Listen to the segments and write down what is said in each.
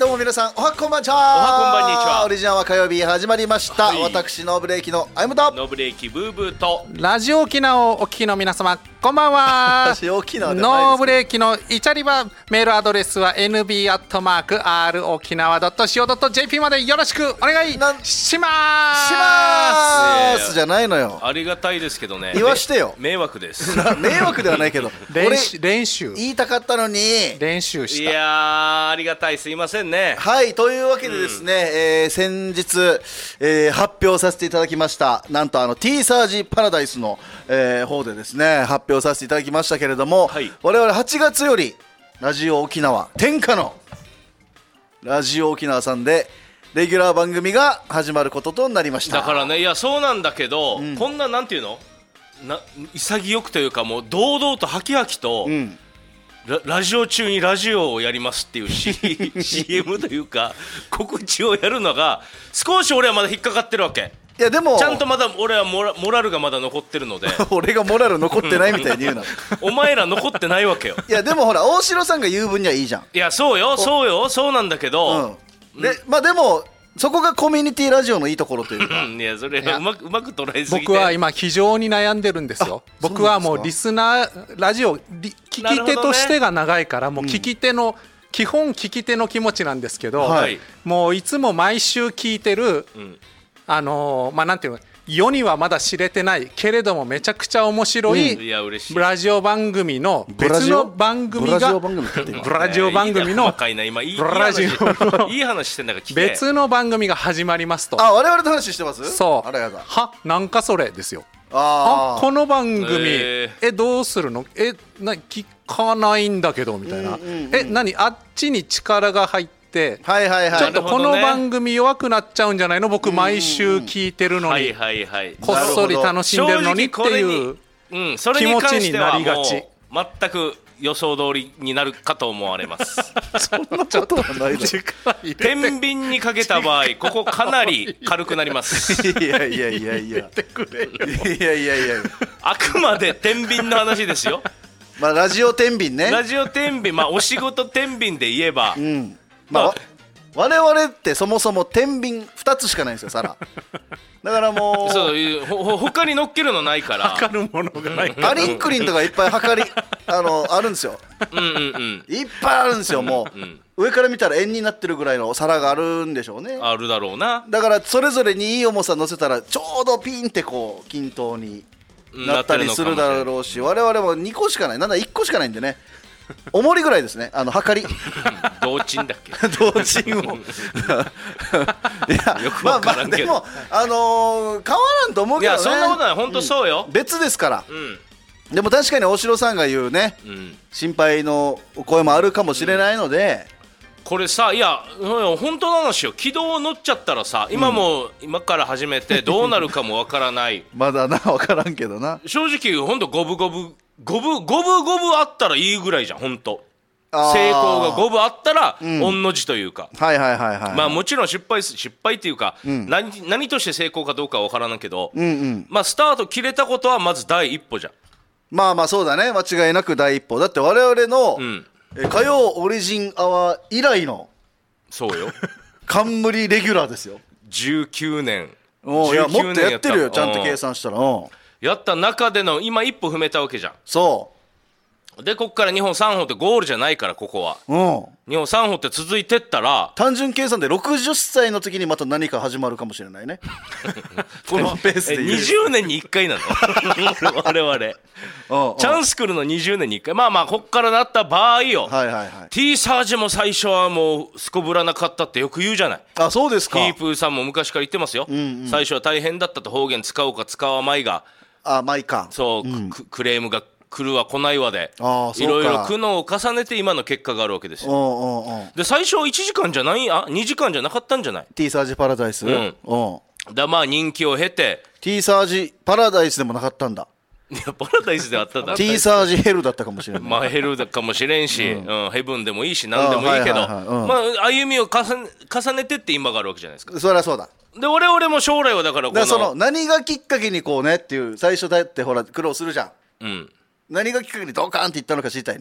どうも皆さんおはこんばんちは。 おはこんばんにちは。 オリジナルは火曜日始まりました、 はい、 私ノーブレーキのあゆむとノブレーキブーブーとラジオ沖縄をお聞きの皆様こんばんは。 ラジオ沖縄ではないですノーブレーキのイチャリバメールアドレスは nb@rokinawa.co.jp までよろしくお願いしますしますじゃないのよ。 ありがたいですけどね。 言わしてよ。 迷惑です迷惑ではないけど練習言いたかったのに。 練習した。 いやーありがたい、すいませんね。 はいというわけでですね、先日、発表させていただきました。なんとT サージパラダイスの、方でですね発表させていただきましたけれども、 はい、 我々8月よりラジオ沖縄天下のラジオ沖縄さんでレギュラー番組が始まることとなりました。 だからね、いやそうなんだけど、こんななんていうの潔くというかもう堂々とハキハキと、ラジオ中にラジオをやりますっていうCM というか告知をやるのが少し俺はまだ引っかかってるわけ。 いやでもちゃんとまだ俺はモラルがまだ残ってるので俺がモラル残ってないみたいに言うなお前ら残ってないわけよ。 いやでもほら大城さんが言う分にはいいじゃん。 いやそうなんだけど、 でもそこがコミュニティラジオのいいところというかいやそれうまく捉えすぎて僕は今非常に悩んでるんですよ。僕はもうリスナーラジオ聞き手としてが長いからもう聞き手の、基本聞き手の気持ちなんですけど、もういつも毎週聞いてる、なんていうの、世にはまだ知れてないけれどもめちゃくちゃ面白いラジオ番組の別の番組がラジオ番組の若いな今いい話してんだから聞け。 別の番組が始まりますと。 我々の話してます。 そうあらやだ。 なんかそれですよ。この番組どうするの聞かないんだけどみたいな。何あっちに力が入ってちょっとこの番組弱くなっちゃうんじゃないの。僕毎週聞いてるのにこっそり楽しんでるのにっていう気持ちになりがち。 全く予想通りになるかと思われますそんなことはないだろ。 天秤にかけた場合ここかなり軽くなりますいやあくまで天秤の話ですよ。 ラジオ天秤ね。 ラジオ天秤、お仕事天秤で言えば、 我々ってそもそも天秤2つしかないんですよ皿。だからもうそう他に乗っけるのないから測るものがないアリンクリンとかいっぱい測りあるんですよ。いっぱいあるんですよ。もう、上から見たら円になってるぐらいの皿があるんでしょうね。 あるだろうな。 だからそれぞれにいい重さ乗せたらちょうどピンってこう均等になったりするだろうし、我々も2個しかない、なんだ1個しかないんでね。重りぐらいですね、測り同賃だっけ同賃をいやよく分からんけど、 でも変わらんと思うけどね。 いやそんなことない、本当そうよ、 別ですから。でも確かに大城さんが言うね、心配の声もあるかもしれないので、 これさ、いや本当の話よ。軌道乗っちゃったらさ、今から始めてどうなるかもわからないまだな、分からんけどな。 正直本当五分あったらいいぐらいじゃん。本当成功が5分あったら御の字というか、もちろん失敗っていうか、何として成功かどうかは分からないけど、スタート切れたことはまず第一歩じゃん。 そうだね、間違いなく第一歩だって。我々の、火曜オリジンアワー以来のそうよ冠レギュラーですよ。 19年いやもっとやってるよ、ちゃんと計算したら。 やった中での今一歩踏めたわけじゃん。 そうでこっから日本3本ってゴールじゃないから、ここは日本3本って続いてったら単純計算で60歳の時にまた何か始まるかもしれないねこのペースで 20年に1回なの我々チャンス来るの20年に1回。こっからなった場合よ、T サージも最初はもうすこぶらなかったってよく言うじゃない。 そうですか。 ヒープーさんも昔から言ってますよ、最初は大変だったと。方言使おうか使わないがそう、クレームが来るわ来ないわでいろいろ苦悩を重ねて今の結果があるわけですよ。で最初は1時間じゃない2時間じゃなかったんじゃない T サージパラダイス。 人気を経て T サージパラダイスでもなかったんだ。 いやパラダイスであったんだ。 T サージヘルだったかもしれない。 ヘルだかもしれんし、ヘブンでもいいし何でもいいけど、歩みを重ねてって今があるわけじゃないですか。 そりゃそうだ。 で我々も将来はだからその何がきっかけにこうねっていう、最初だってほら苦労するじゃん。何がきっかけにドカーンっていったのか知りたいね。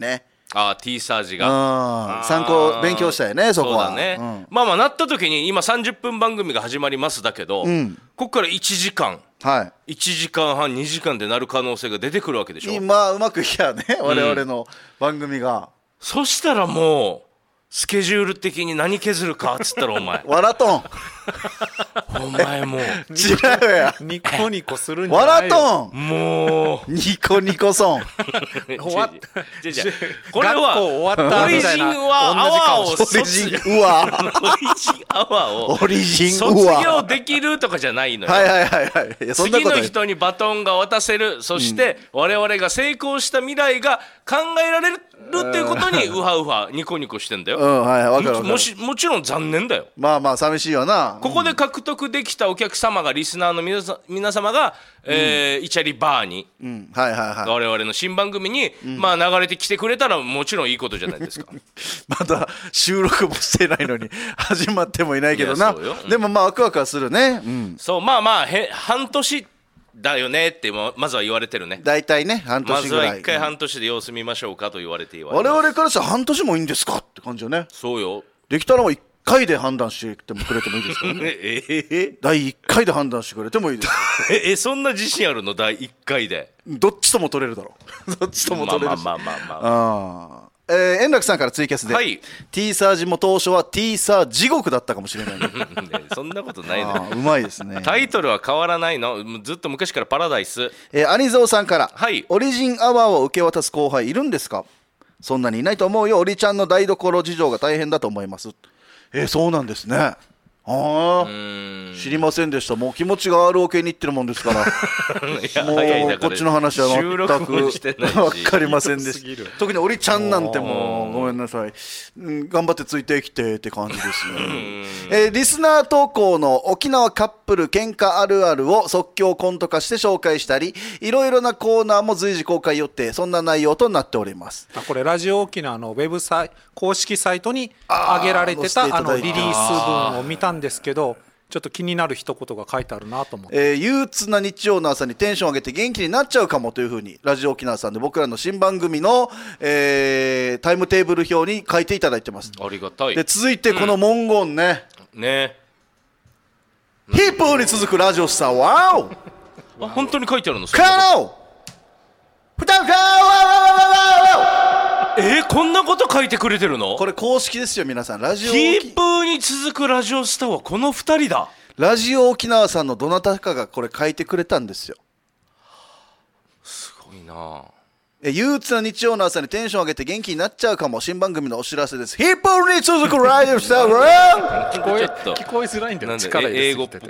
T サージが参考勉強したよねそこは。 そうだね、まあなった時に今30分番組が始まりますだけど、ここから1時間、1時間半2時間でなる可能性が出てくるわけでしょ。 今うまくいきゃね我々の番組が、 そしたらもうスケジュール的に何削るかっつったらお前わらとんお前もう違うやニコニコするんじゃないよ。 わらとんもうニコニコソン終わっこれは終わったオリジンはアワーをオリジンうわオリジン卒業できるとかじゃないのよ。次の人にバトンが渡せる、そして我々が成功した未来が考えられるっていうことにウハウハニコニコしてんだよ。もちろん残念だよ。 まあまあ寂しいよな。 ここで獲得できたお客様がリスナーの皆様がイチャリバーに我々の新番組にまあ流れてきてくれたらもちろんいいことじゃないですか。 まだ収録もしてないのに始まってもいないけどな。でもまあワクワクはするね。 そうまあまあ半年だよねってまずは言われてるね。 大体ね半年ぐらい。 まずは1回半年で様子見ましょうかと言われて我々からしたら半年もいいんですかって感じよね。 そうよ。 できたらもう1回で判断してくれてもいいですからね。第1回で判断してくれてもいいですそんな自信あるの？第1回でどっちとも取れるだろうどっちとも取れるし。円楽さんからツイキャスで、T サージも当初は T サー地獄だったかもしれないね。 そんなことないのよ。 うまいですね。 タイトルは変わらないの。ずっと昔からパラダイス。 アニゾーさんから、オリジンアワーを受け渡す後輩いるんですか？そんなにいないと思うよ。オリちゃんの台所事情が大変だと思います。そうなんですね。知りませんでした。もう気持ちが ROK にいってるもんですからもうこっちの話は全く分かりませんでした。特にオリちゃんなんてもうごめんなさい、頑張ってついてきてって感じですね。リスナー投稿の沖縄カップル喧嘩あるあるを即興コント化して紹介したり、いろいろなコーナーも随時公開予定、そんな内容となっております。 これラジオ沖縄のウェブ公式サイトに上げられてたリリース文を見たんですけど、ちょっと気になる一言が書いてあるなと思って、 憂鬱な日曜の朝にテンション上げて元気になっちゃうかもというふうにラジオ沖縄さんで僕らの新番組の、タイムテーブル表に書いていただいてます。 ありがたい。 で続いてこの文言ね、ヒップに続くラジオスター、ワオ本当に書いてあるの？ カローこんなこと書いてくれてるの？ これ公式ですよ皆さん。ラジオヒープーに続くラジオスターはこの2人だ。 ラジオ沖縄さんのどなたかがこれ書いてくれたんですよ。 すごいな。 憂鬱な日曜の朝にテンション上げて元気になっちゃうかも、新番組のお知らせです。ヒップーに続くラジオスター聞こえづらいんだよ。力入れすぎてて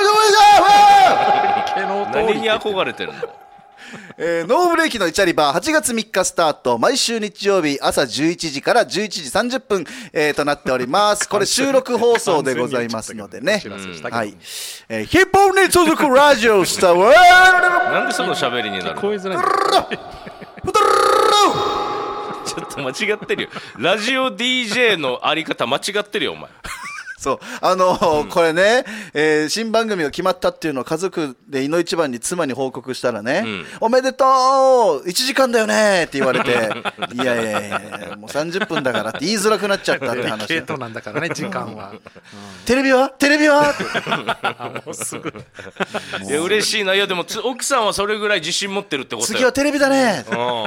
何に憧れてるの？ ノーブレーキのイチャリバー8月3日スタート、毎週日曜日朝11時から11時30分、となっております。これ収録放送でございますのでね、ヒップに続くラジオスターなんでその喋りになるの？聞こえづらいちょっと間違ってるよ。ラジオ DJ のあり方間違ってるよお前。 そうこれね、新番組が決まったっていうのを家族でいの一番に妻に報告したらね、おめでとう1時間だよねって言われていやもう30分だからって言いづらくなっちゃったって話。 デートなんだからね時間は、 テレビはもうすぐいや嬉しいな。いやでも奥さんはそれぐらい自信持ってるってことよ。 次はテレビだね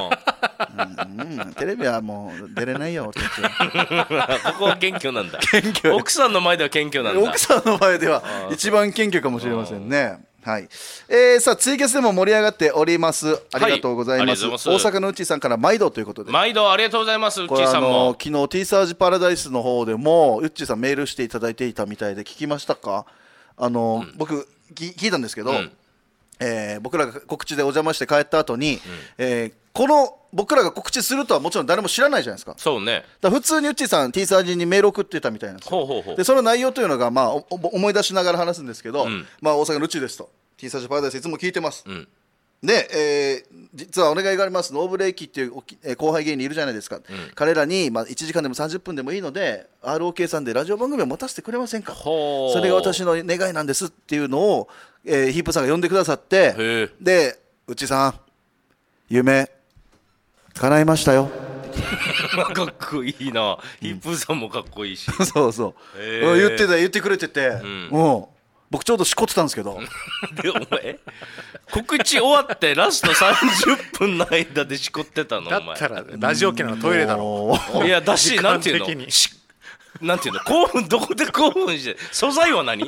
テレビはもう出れないよここは謙虚なんだ。奥さんの前では謙虚なんだ。 奥さんの前では一番謙虚かもしれませんね。はい。さあツイキャスでも盛り上がっております。ありがとうございます。大阪のうちさんから毎度ということで。 毎度ありがとうございます。うっちーさんも昨日 T サージパラダイスの方でもうっちーさんメールしていただいていたみたいで聞きましたか？僕聞いたんですけど、僕らが告知でお邪魔して帰った後に、この僕らが告知するとはもちろん誰も知らないじゃないですか。 そうね。 だから普通にうっちーさん T サージにメール送ってたみたいなんですよ。でその内容というのが、まあ、思い出しながら話すんですけど、まあ、大阪のうっちーですと T サージパラダイスいつも聞いてます、で、実はお願いがあります。ノーブレーキっていう後輩芸人いるじゃないですか、彼らに、1時間でも30分でもいいので ROK さんでラジオ番組を持たせてくれませんか、それが私の願いなんですっていうのを、ヒープさんが呼んでくださって、でうっちーさん夢叶いましたよってかっこいいな。ヒープーさんもかっこいいしそうそう、言ってくれてて、僕ちょうどしこってたんですけどでお前告知終わってラスト30分の間でしこってたの。 だったらラジオ機のトイレだろう。いやだし、なんていうのなんていうの、興奮、どこで興奮して、素材は何？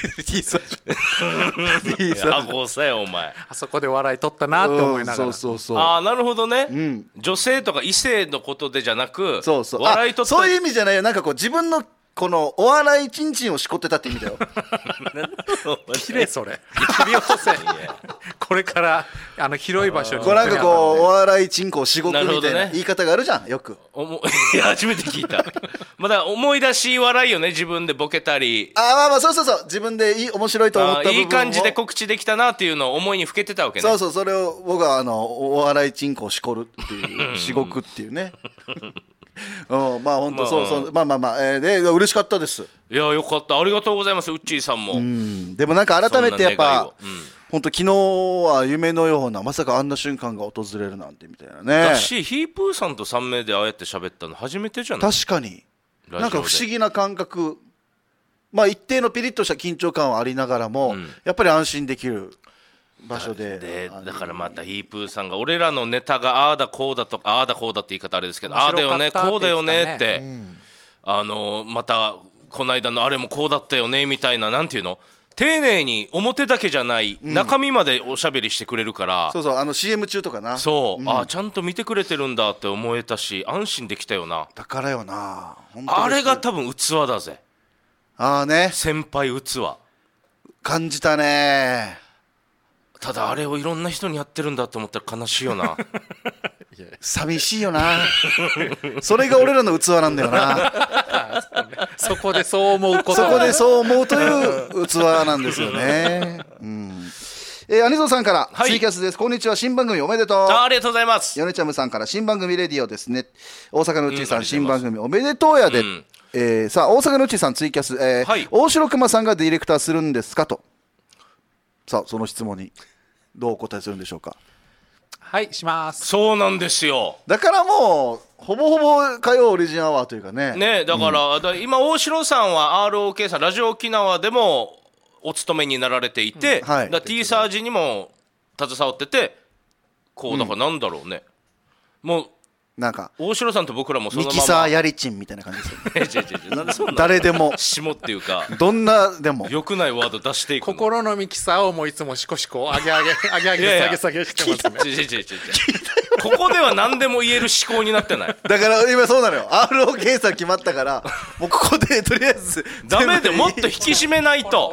あごさよお前。 あそこで笑い取ったなって思いながら。 ああなるほどね、女性とか異性のことでじゃなく、 笑い取った。そういう意味じゃないよ。なんかこう自分のこのお笑いチンチンをしこってたって意味だよ。 きれいそれ。切り落とせ。これから広い場所に。 こうなんかこうお笑いチンコをしごくみたいな言い方があるじゃんよく。 いや初めて聞いた。まだ思い出し笑いよね、自分でボケたり。 まあそう自分で面白いと思った部分をいい感じで告知できたなっていうのを思いにふけてたわけね。 そうそれを僕はお笑いチンコをしこるっていうしごくっていうね。まあ本当そうまあで嬉しかったです。 いやよかった、ありがとうございます、ウッチーさんも。 でもなんか改めてやっぱ本当昨日は夢のような、まさかあんな瞬間が訪れるなんてみたいなね。 だしヒープーさんと3名でああやって喋ったの初めてじゃない？ 確かになんか不思議な感覚。まあ一定のピリッとした緊張感はありながらも、やっぱり安心できる場所で。 だからまたヒープーさんが俺らのネタがああだこうだとか、ああだこうだって言い方あれですけど、ああだよねこうだよねって、またこの間のあれもこうだったよねみたいな、なんていうの、丁寧に表だけじゃない中身までおしゃべりしてくれるから、 CM 中とかな、 ちゃんと見てくれてるんだって思えたし、安心できたよな。 だからよな、 あれが多分器だぜ。先輩器感じたね。 ただあれをいろんな人にやってるんだと思ったら悲しいよな。 寂しいよな。それが俺らの器なんだよな。 そこでそう思うこと、 そこでそう思うという器なんですよね。アニゾーさんからツイキャスです。こんにちは、新番組おめでとう。 ありがとうございます。 ヨネチャムさんから新番組レディオですね。大阪のうちさん、新番組おめでとうやで。さあ大阪のうちさんツイキャス、大城熊さんがディレクターするんですかと。さあその質問にどうお答えするんでしょうか。 はいします。 そうなんですよ。 だからもうほぼほぼ火曜オリジンアワーというかね。 だから、今大城さんは ROK さんラジオ沖縄でもお勤めになられていて、T サージにも携わってて、こうだからなんだろうね、もうなんか大城さんと僕らもそのままミキサーやりちんみたいな感じですよね。 なんでそんな誰でも下っていうかどんなでも良くないワード出していくの。 心のミキサーをもういつもシコシコ上げ下げ下げしてますね。 ここでは何でも言える思考になってない。 だから今そうなのよ。 ROK さん決まったからもうここでとりあえずダメで、もっと引き締めないと。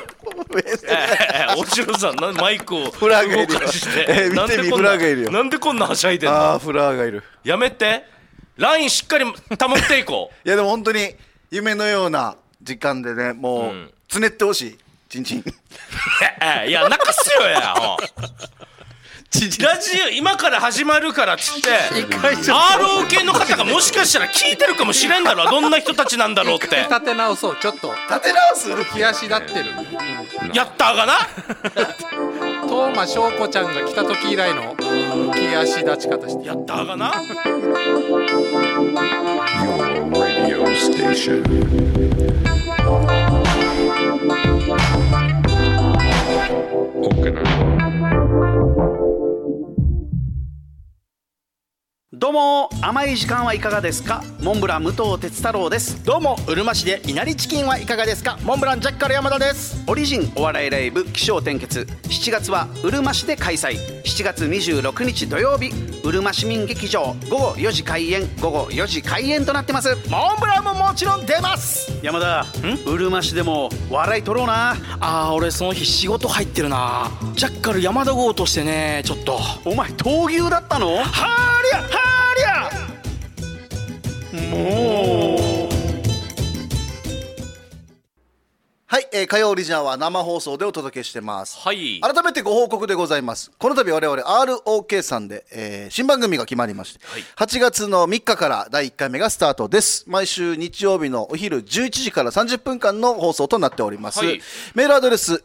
大城さんマイクを動かして見てみ、フラーがいるよ。 なんでこんなはしゃいでんの。 フラーがいる。 やめて、ラインしっかり保っていこう。 いやでも本当に夢のような時間でね、もうつねってほしい、チンチン。 いや泣かすよや。ラジオ今から始まるからっつって ROK の方がもしかしたら聞いてるかもしれんだろ。どんな人たちなんだろうって。 立て直そう、ちょっと立て直す。 浮き足立ってる。 やったーがな。 東間翔子ちゃんが来た時以来の浮き足立ち方してやったーがな。 Your radio station. Okinawa. どうも、甘い時間はいかがですか。モンブラン武藤哲太郎です。 どうも、うるま市で稲荷チキンはいかがですか。モンブランジャッカル山田です。 オリジンお笑いライブ起承転結、7月はうるま市で開催。7月26日土曜日、うるま市民劇場午後4時開演、午後4時開演となってます。 モンブランももちろん出ます。 山田、うるま市でも笑い取ろうな。 俺その日仕事入ってるな。ジャッカル山田号としてね、ちょっと。 お前闘牛だったの。 はーりゃはーりゃ。 もうはい、 火曜オリジナルは生放送でお届けしてます。 はい。 改めてご報告でございます。この度我々 ROK さんで、新番組が決まりまして、はい、8月の3日から第1回目がスタートです。毎週日曜日のお昼11時から30分間の放送となっております。はい、メールアドレス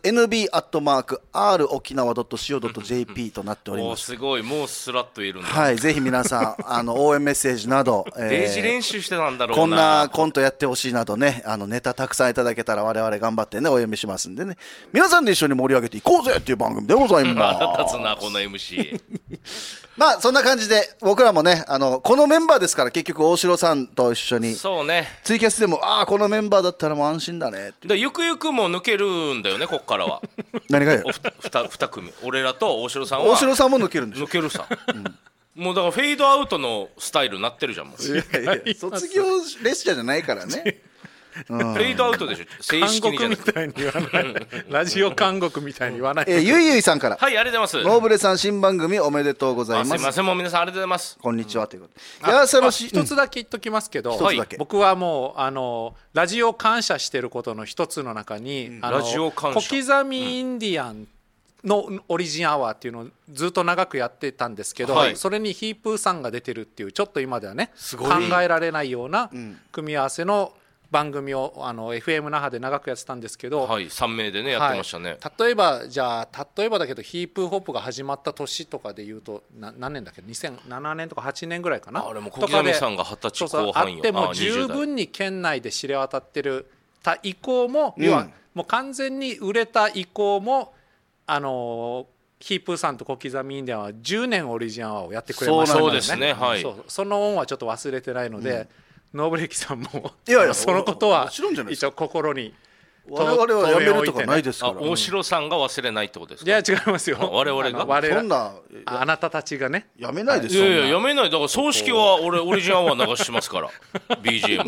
nb@rokinawa.co.jp となっております。 すごい、もうスラッといるんだ。 はい、ぜひ皆さん応援メッセージなど、 デジ練習してたんだろうな。 こんなコントやってほしいなどね、ネタたくさんいただけたら我々頑張ってねお読みしますんでね、皆さんで一緒に盛り上げていこうぜっていう番組でございます。 腹立つなこの MC まあそんな感じで僕らもねこのメンバーですから、結局大城さんと一緒にそうね、 ツイキャスでもこのメンバーだったらもう安心だねって。 でゆくゆくも抜けるんだよね、こっからは何がよ 2組、俺らと大城さんは。 大城さんも抜けるんでしょ。 抜けるさ、もうだからフェードアウトのスタイルになってるじゃん。もういや卒業列車じゃないからねフェードアウトでしょ、正式にじゃなくて。 韓国みたいに言わないラジオ韓国みたいに言わない。 ゆいゆいさんから、 はい、ありがとうございます。 ノーブレさん新番組おめでとうございます。 すいません、もう皆さんありがとうございます。 こんにちはということで、一つだけ言っときますけど、僕はもうラジオ感謝してることの一つの中に、 ラジオ感謝、 小刻みインディアンのオリジンアワーっていうのをずっと長くやってたんですけど、それにヒープーさんが出てるっていう、ちょっと今ではね考えられないような組み合わせの番組をFM 那覇で長くやってたんですけど、 はい、3名でねやってましたね。 例えばだけどヒープーホップが始まった年とかでいうと何年だっけ、2007年とか8年ぐらいかな。 あれも小刻みさんが20歳後半よ。 あっても十分に県内で知れ渡ってるた以降も、要はもう完全に売れた以降もヒープーさんと小刻みインディアンは10年オリジンアワーをやってくれましたからね。 そうですね、はい。 その恩はちょっと忘れてないので、ノーブレキさんもいやそのことは一応心に我々はやめるとかないですから。 大城さんが忘れないってことですか。 いや違いますよ、 我々がそんなあなたたちがねやめないですよ。 いややめない。だから葬式は俺オリジンアワー流しますからBGM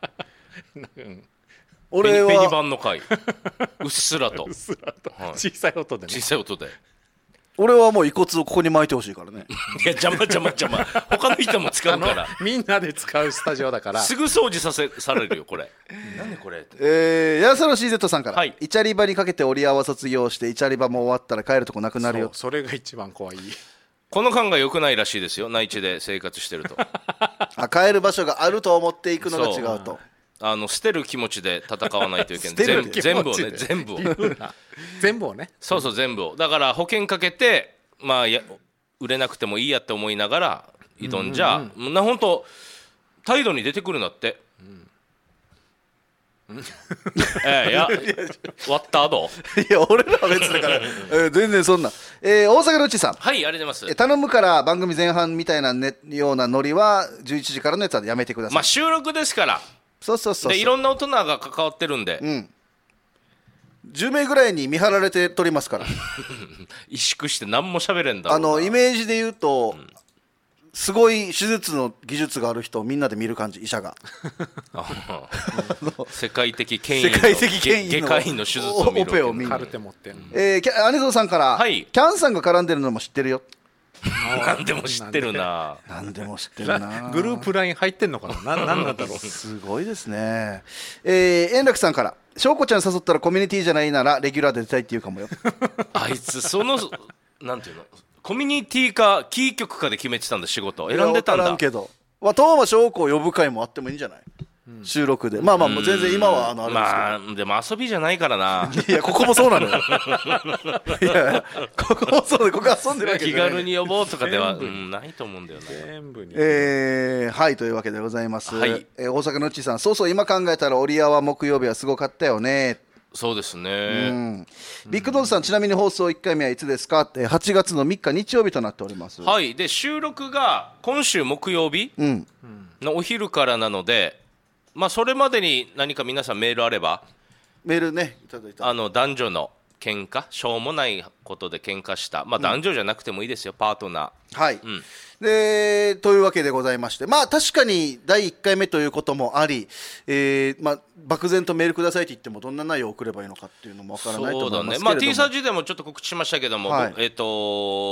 俺はペニバンの回うっすらと小さい音でね、 小さい音で俺はもう遺骨をここに巻いてほしいからね。 いや邪魔他の人も使うからみんなで使うスタジオだからすぐ掃除されるよこれ何これ。 ヤサロ CZ さんから、 はい、 イチャリバにかけてオリアワ卒業してイチャリバも終わったら帰るとこなくなるよ。 それが一番怖い。 この感が良くないらしいですよ、内地で生活してると帰る場所があると思っていくのが違うと。 捨てる気持ちで戦わないといけない全部をねそう全部をだから保険かけて売れなくてもいいやって思いながら挑んじゃ本当態度に出てくるんだって、いや終わった後いや俺らは別だから全然そんな、大阪のうちさん、 はい、ありがとうございます。 頼むから番組前半みたいな、ようなノリは11時からのやつはやめてください。 収録ですから。 そうでいろんな大人が関わってるんで、 10名ぐらいに見張られて撮りますから萎縮して何も喋れんだろうな。 イメージで言うと、すごい手術の技術がある人をみんなで見る感じ、医者が世界的権威の外科医の手術を見るオペを見る。 カルテ持ってんの。 姉蔵さんから、 はい、 キャンさんが絡んでるのも知ってるよ。 何でも知ってるな。 何でも知ってるな。 グループライン入ってんのかな。何なんだろう。 すごいですね。円楽さんから、翔子ちゃん誘ったらコミュニティじゃないならレギュラーで出たいって言うかもよ。 あいつなんていうの、コミュニティかキー局かで決めてたんだ、仕事選んでたんだ。 分からんけど、東間翔子を呼ぶ会もあってもいいんじゃない。収録でもう全然今はあるんですけど、 でも遊びじゃないからな。 いやここもそうなのよいやここもそうで、ここ遊んでるわけじゃない。 気軽に呼ぼうとかではないと思うんだよね。全部にはいというわけでございます、 はい。 大阪のっちさん、そう今考えたらオリアワ木曜日はすごかったよね。 そうですね。 ビッグドンさん、ちなみに放送1回目はいつですか。8月の3日日曜日となっております。 はい。で収録が今週木曜日のお昼からなので、それまでに何か皆さんメールあれば。 メールね、いただいた。 男女の喧嘩、しょうもないことで喧嘩した、男女じゃなくてもいいですよ、パートナー。 はい、でというわけでございまして、確かに第1回目ということもあり、漠然とメールくださいって言ってもどんな内容を送ればいいのかっていうのもわからないと思いますけれども、 そうだね。T サージでもちょっと告知しましたけども、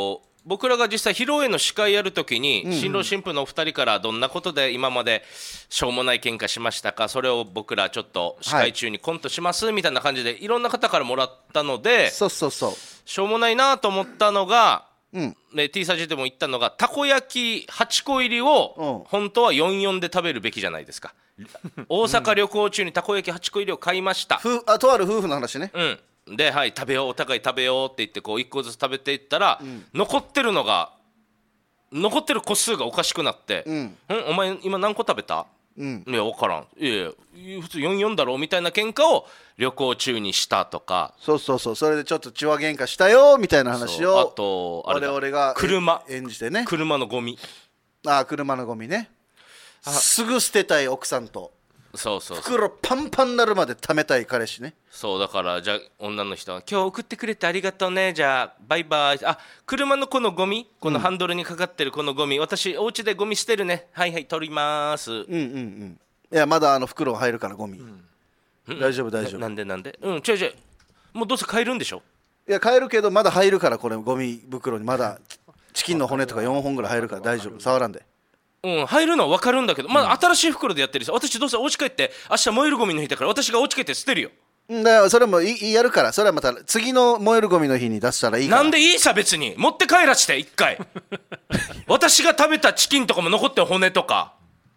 僕らが実際披露宴の司会やるときに、新郎新婦のお二人からどんなことで今までしょうもない喧嘩しましたか、それを僕らちょっと司会中にコントしますみたいな感じでいろんな方からもらったので、 そうそうそう、 しょうもないなと思ったのが、T サージでも言ったのが、たこ焼き8個入りを本当は44で食べるべきじゃないですか。大阪旅行中にたこ焼き8個入りを買いました。 とある夫婦の話ね。 で、はい、食べよう、お互い食べようって言ってこう1個ずつ食べていったら、残ってる個数がおかしくなって、お前今何個食べた？いや分からん、いや普通44だろうみたいな喧嘩を旅行中にしたとか、 そうそうそう、それでちょっと血話喧嘩したよみたいな話を、 あとあれだ、 俺が演じてね、 車のゴミ、 車のゴミね、すぐ捨てたい奥さんと、 そう袋パンパンになるまで貯めたい彼氏ね。 そうだから、じゃあ女の人は今日送ってくれてありがとうね、じゃあバイバイ、車のこのゴミ、このハンドルにかかってるこのゴミ、私お家でゴミ捨てるね、はいはい取ります。 いやまだ袋入るからゴミ、大丈夫大丈夫。 なんで違うもうどうせ買えるんでしょ。 いや買えるけどまだ入るから、これゴミ袋にまだチキンの骨とか4本ぐらい入るから大丈夫、触らんで。 入るのは分かるんだけど、まだ新しい袋でやってるし、私どうせお家帰って明日燃えるゴミの日だから私がお家帰って捨てるよ。 だからそれもやるから、それはまた次の燃えるゴミの日に出したらいいから。 なんでいいさ、別に持って帰らして一回私が食べたチキンとかも残ってる骨とか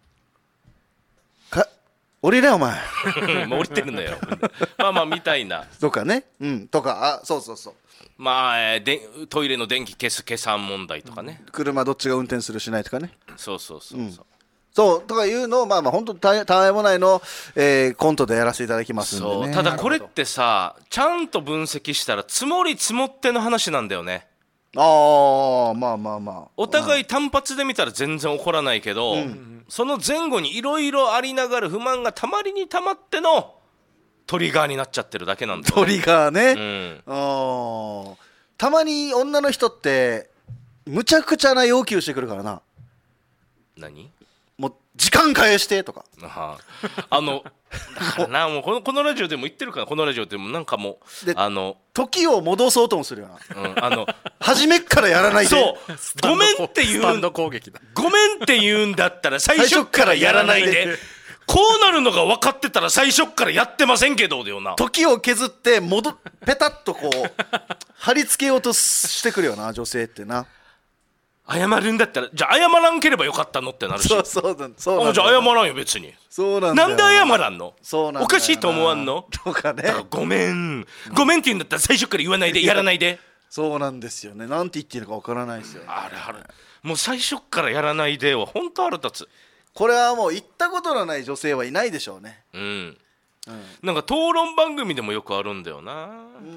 降りれお前もう降りてるんだよまあみたいなとかね、とか、そうまあ、トイレの電気消算問題とかね、 車どっちが運転するしないとかね、 そうそうとかいうのを本当たわいもないの、コントでやらせていただきますんでね。 そう、ただこれってさ、ちゃんと分析したら積もり積もっての話なんだよね。まあお互い単発で見たら全然起こらないけど、その前後にいろいろありながら不満がたまりにたまってのトリガーになっちゃってるだけなんだよね。 トリガーね、たまに女の人ってむちゃくちゃな要求してくるからな。 何？ もう時間返してとか。 だからな、もうこのラジオでも言ってるから、このラジオでもなんかもう時を戻そうともするよな、初めっからやらないで。 そうごめんって言う、スタンド攻撃だ。ごめんって言うんだったら最初からやらないでこうなるのが分かってたら最初からやってませんけどだよな。 時を削ってペタッとこう貼り付けようとしてくるよな、女性ってな。 謝るんだったら、じゃあ謝らんければよかったのってなるし。 そうなんだ。じゃあ謝らんよ別に。 そうなんだよ。 なんで謝らんの？ そうなんだよな。 おかしいと思わんの？ とかね。 ごめんって言うんだったら最初から言わないで、やらないで。 そうなんですよね。なんて言っていいのかわからないですよ、ね。 あれもう最初からやらないでは本当腹立つ。 これはもう行ったことのない女性はいないでしょうね。 なんか討論番組でもよくあるんだよな。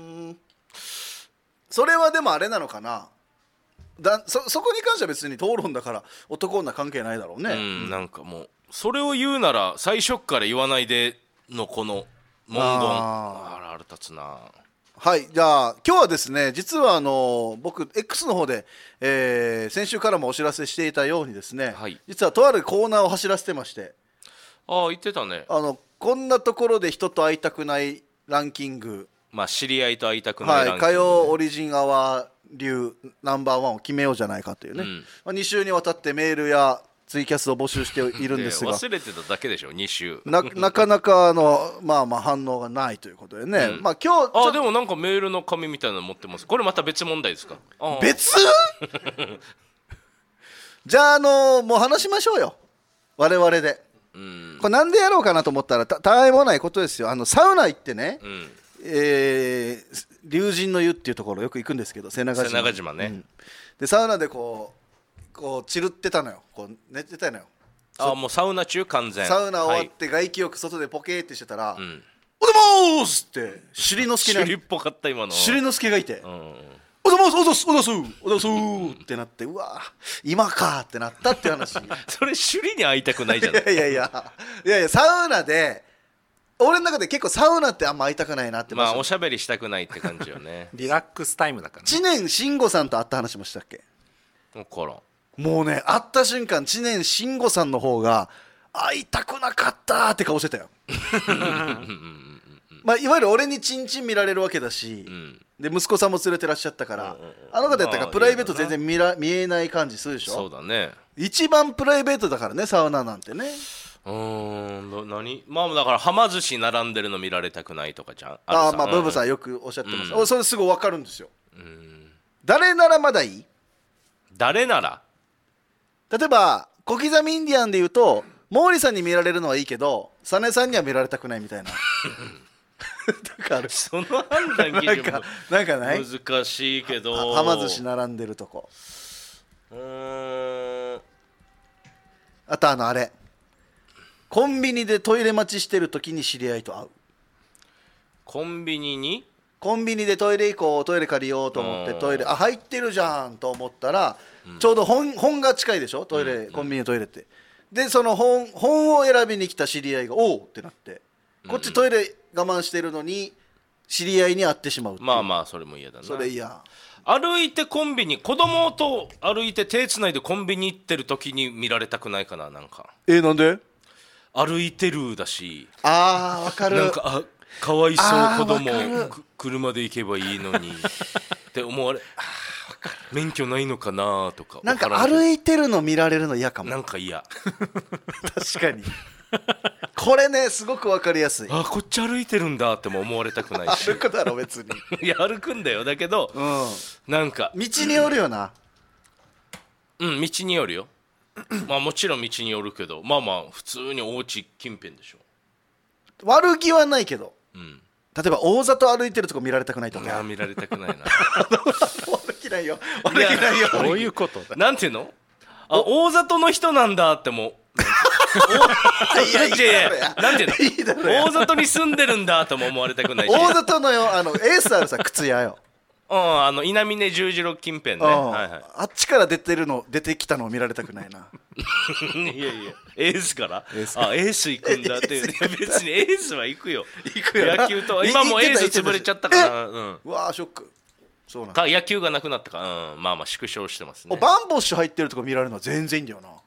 それはでもあれなのかな。そこに関しては別に討論だから男女関係ないだろうね。なんかもうそれを言うなら最初から言わないでのこの文言、腹立つな。 はい、じゃあ今日はですね、実は僕 X の方で、先週からもお知らせしていたようにですね、実はとあるコーナーを走らせてまして。 言ってたね。 こんなところで人と会いたくないランキング、 知り合いと会いたくないランキング、 火曜オリジンアワー流ナンバーワンを決めようじゃないかというね、2週にわたってメールやツイキャスを募集しているんですが忘れてただけでしょ2週なかなか反応がないということでね、今日でもなんかメールの紙みたいなの持ってます。これまた別問題ですか？ 別じゃあもう話しましょうよ我々で。これなんでやろうかなと思ったらたわいもないことですよ。サウナ行ってね、龍神の湯っていうところよく行くんですけど、瀬長島ね、 でサウナでこうチルってたのよ、寝てたのよ。 もうサウナ中完全。 サウナ終わって外気浴外でポケーってしてたら、おでもーすって尻之助っぽかった今の。 尻之助がいて、おでもーすってなって、うわ今かってなったっていう話それ首里に会いたくないじゃない。 いやサウナで俺の中で結構サウナってあんま会いたくないなって。 おしゃべりしたくないって感じよねリラックスタイムだから、ね、 知念慎吾さんと会った話もしたっけ？ 分からん。 もうね、会った瞬間知念慎吾さんの方が会いたくなかったって顔してたよいわゆる俺にチンチン見られるわけだし、 で息子さんも連れてらっしゃったから、あの方やったからプライベート全然見えない感じするでしょ。 そうだね、 一番プライベートだからね、サウナなんてね。 何まあだからはま寿司並んでるの見られたくないとかじゃん。 まあブブさんよくおっしゃってます、それすぐ分かるんですよ。誰ならまだいい？ 誰なら例えば小刻みインディアンで言うと毛利さんに見られるのはいいけどサネさんには見られたくないみたいなだからその判断基準もなんかない難しいけど、 はま寿司並んでるとこ。あとあれコンビニでトイレ待ちしてる時に知り合いと会う。 コンビニでトイレ行こう、トイレ借りようと思ってトイレ入ってるじゃんと思ったら、ちょうど本が近いでしょトイレ、コンビニのトイレって。でその本を選びに来た知り合いがおおってなって、こっちトイレ我慢してるのに知り合いに会ってしまうっていう。 まあそれも嫌だな。 それ嫌。 歩いてコンビニ、子供と歩いて手つないでコンビニ行ってる時に見られたくないかな。なんかなんで歩いてるだし、 わかる。 なんかかわいそう子供車で行けばいいのにって思われ免許ないのかなとか。 なんか歩いてるの見られるの嫌かも。 なんか嫌確かにこれねすごく分かりやすい。 こっち歩いてるんだっても思われたくないし歩くだろ別にいや歩くんだよ、だけど、なんか道によるよな。 道によるよまあもちろん道によるけど、まあ普通にお家近辺でしょ。 悪気はないけど、例えば大里歩いてるとこ見られたくないとか。 見られたくないな悪気ないよどういうことだ。 なんていうの、大里の人なんだってもなんていうの、大里に住んでるんだとも思われたくないし。 大里のよエースあるさ靴屋よ稲峰十字路近辺ね、 あっちから出てきたのを見られたくないな。 いやエースからエース行くんだって別にエースは行くよ野球と今もエース潰れちゃったから。 うわショック。そうなんか野球がなくなったか、まあ縮小してますね。 バンボッシュ入ってるとこ見られるのは全然いいんだよな。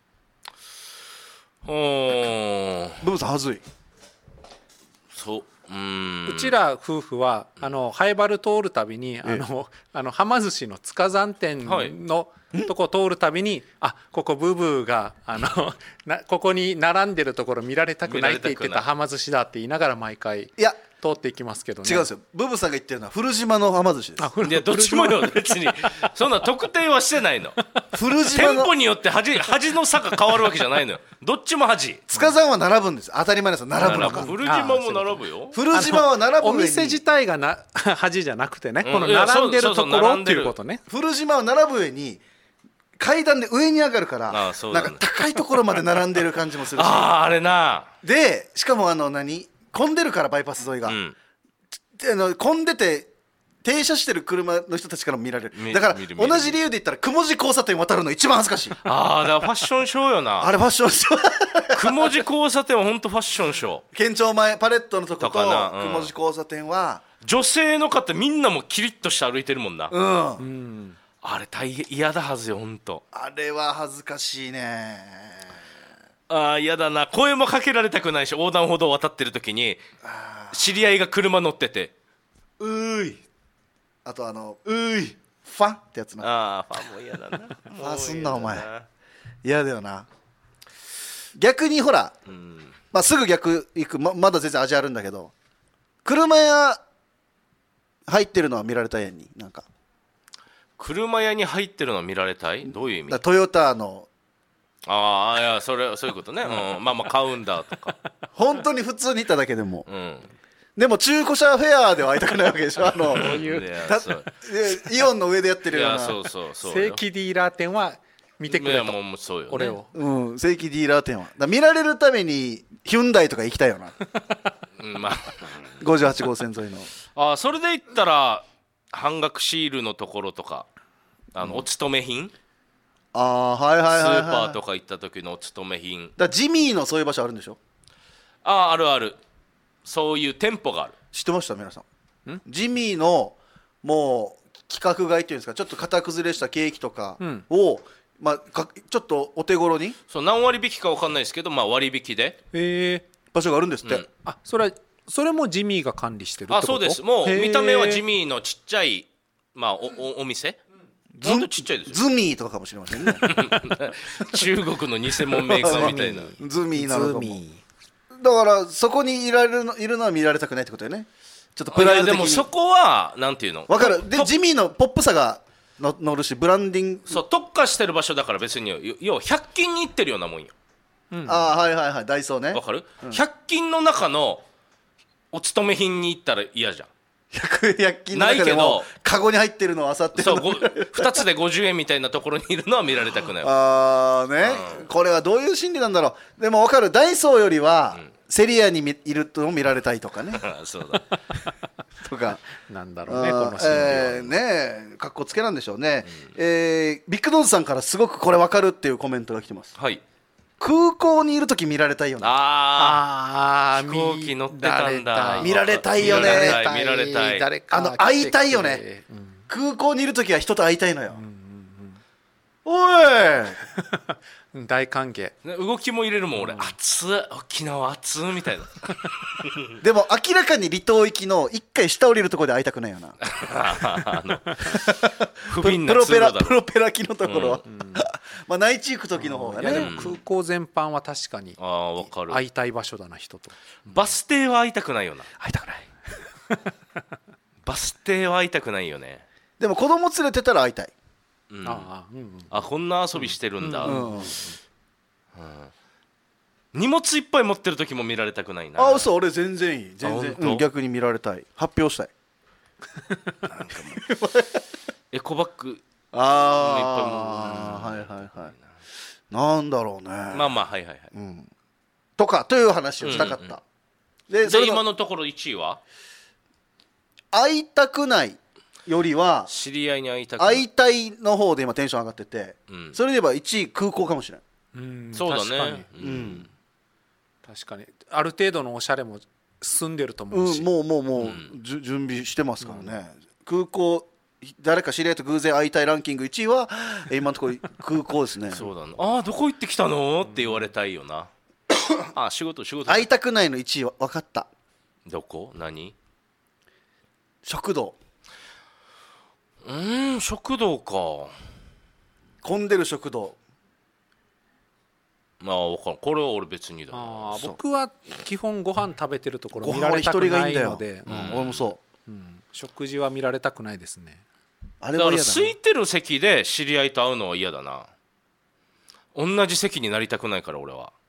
ブブさんはずい。 そううちら夫婦はハイバル通るたびにはま寿司の塚山店のとこ通るたびにここブブーがここに並んでるところ見られたくないって言ってたはま寿司だって言いながら毎回通っていきますけどね。 違うんですよ。ブブさんが言ってるのは古島のはま寿司です。 いやどっちもよ別にそんな特定はしてないの古島の店舗によって恥の差が変わるわけじゃないのよ。どっちも恥。 塚山は並ぶんです。当たり前です。並ぶのか。 古島も並ぶよ。 古島は並ぶ上にお店自体が恥じゃなくてね、この並んでるところっていうことね。 古島は並ぶ上に階段で上に上がるからなんか高いところまで並んでる感じもするしあれな。 でしかも混んでるからバイパス沿いが、混んでて停車してる車の人たちからも見られる。だから同じ理由で言ったらくもじ交差点渡るの一番恥ずかしい。 だからファッションショーよな。 あれファッションショーくもじ交差点は本当ファッションショー。 県庁前パレットのとことくもじ交差点は女性の方みんなもキリッとして歩いてるもんな。あれ大変嫌だはずよ本当。 あれは恥ずかしいね。 嫌だな。声もかけられたくないし、横断歩道を渡ってる時に知り合いが車乗っててうーい、あとうーいファンってやつな。 ファンも嫌だなファンすんなお前。嫌だよな。逆にほら、すぐ逆行く まだ全然味あるんだけど、車屋入ってるのは見られたいやんに。なんか車屋に入ってるのは見られたい。どういう意味。 トヨタのいやそういうことね、まあ買うんだとか本当に普通に行っただけでも、でも中古車フェアでは会いたくないわけでしょ。イオンの上でやってるような。 そう正規ディーラー店は見てくれと。 もうそうよね、 俺を、 正規ディーラー店は見られるためにヒュンダイとか行きたいよな58号線沿いの。 それで言ったら半額シールのところとかお勤め品、スーパーとか行った時のお勤め品ジミーのそういう場所あるんでしょ。 あるある。そういう店舗がある。 知ってました皆さん。ジミーのもう規格外っていうんですか、ちょっと型崩れしたケーキとかを、ちょっとお手頃に何割引きか分かんないですけど、割引で場所があるんですって、 それはそれもジミーが管理してるってこと？ そうです。もう見た目はジミーのちっちゃい、まあ、お店ほんとちっちゃいですよ。 ズミーとかかもしれませんね中国の偽物メーカーみたいなズミーなのかも。だからそこにいるのは見られたくないってことよね。ちょっとプライド的に。 でもそこはなんていうの、 分かる。でジミーのポップさが乗るし、ブランディング、 そう特化してる場所だから、別に要は100均に行ってるようなもんよ。 はいはいはい、ダイソーね。 わかる、100均の中のお勤め品に行ったら嫌じゃん。 100均の中でもカゴに入ってるのを漁ってるの。 そう2つで50円みたいなところにいるのは見られたくない。 これはどういう心理なんだろう。でも分かる。ダイソーよりはセリアにいると見られたいとかねそうだとかなんだろうね、この心理は。 ね、かっこつけなんでしょうね。ビッグドーズさんからすごくこれ分かるっていうコメントが来てます。 はい。 空港にいるとき見られたいよね。 飛行機乗ってたんだ。 見られたいよね。 見られたい。 会いたいよね。空港にいるときは人と会いたいのよ。おい大歓迎。 動きも入れるもん俺。暑い、沖縄暑いみたいなでも明らかに離島行きの一回下降りるところで会いたくないよな不憫な通路だろ。 プロペラ機のところはまあ内地行く時の方がね。 でも空港全般は確かにわかる。 会いたい場所だな、人と。 バス停は会いたくないよな。 会いたくないバス停は会いたくないよね。 でも子供連れてたら会いたい。 こんな遊びしてるんだ。荷物いっぱい持ってる時も見られたくないな。 嘘、俺全然いい。全然、逆に見られたい。発表したいエコバッグはいはいはい。なんだろうね。 まあまあ、はいはいはい、 とかという話をしたかった。 で今のところ1位は会いたくないよりは知り合いに会いたくない。 会いたいの方で今テンション上がってて、それで言えば1位空港かもしれない。 そうだね。 確かにある程度のおしゃれも進んでると思うし、 もう準備してますからね。空港、誰か知り合いと偶然会いたいランキング1位は今のところ空港ですね。 そうだな。どこ行ってきたのって言われたいよな仕事会いたくないの1位は分かった。 どこ？何？ 食堂。 食堂か。 混んでる食堂。 分かる。これは俺別にだ。 僕は基本ご飯食べてるところ見られたくないので。 俺もそう、 食事は見られたくないですね。 だから空いてる席で知り合いと会うのは嫌だな。同じ席になりたくないから俺は。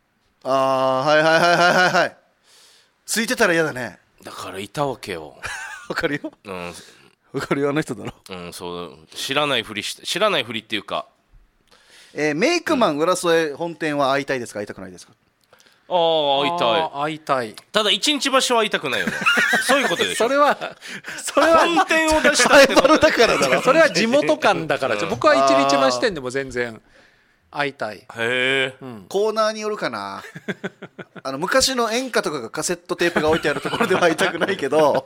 はい空いてたら嫌だね。 だからいたわけよわかるよ。わかるよ、あの人だろ。 そう知らないふりっていうか。 メイクマン浦添本店は会いたいですか、会いたくないですか？ 会いたい。ただ一日場所は会いたくないよねそういうことでしょ。それは本店を出したってだからだろそれは地元感だから僕は一日場所店でも全然会いたい。 コーナーによるかな昔の演歌とかがカセットテープが置いてあるところでは会いたくないけど